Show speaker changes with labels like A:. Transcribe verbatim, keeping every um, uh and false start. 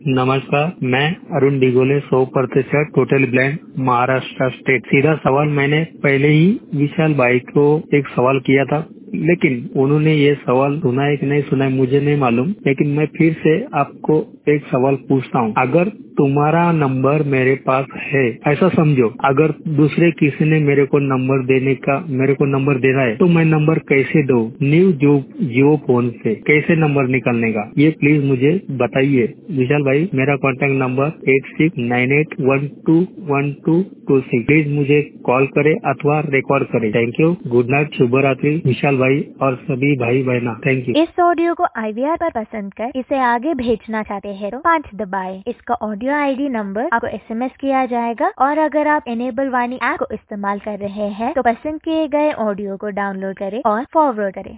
A: नमस्कार, मैं अरुण डिगोले, सौ प्रतिशत टोटल ब्लाइंड, महाराष्ट्र स्टेट। सीधा सवाल मैंने पहले ही विशाल भाई को एक सवाल किया था, लेकिन उन्होंने ये सवाल सुना है कि नहीं सुना है मुझे नहीं मालूम, लेकिन मैं फिर से आपको एक सवाल पूछता हूँ। अगर तुम्हारा नंबर मेरे पास है, ऐसा समझो, अगर दूसरे किसी ने मेरे को नंबर देने का मेरे को नंबर देना है, तो मैं नंबर कैसे दूं? न्यू जो जियो फोन से कैसे नंबर निकालने का, ये प्लीज मुझे बताइए। विशाल भाई, मेरा contact number eight six nine eight one two one two two six. Please मुझे कॉल करे अथवा रिकॉर्ड करे। थैंक यू, गुड नाइट, शुभ रात्रि विशाल भाई और सभी भाई बहना। Thank you.
B: इस ऑडियो को आईवीआर पर पसंद कर इसे आगे भेजना चाहते हैं तो पाँच दबाएं। इसका ऑडियो आईडी नंबर आपको एसएमएस किया जाएगा, और अगर आप इनेबल वाणी ऐप को इस्तेमाल कर रहे हैं तो पसंद किए गए ऑडियो को डाउनलोड करें और फॉरवर्ड करें।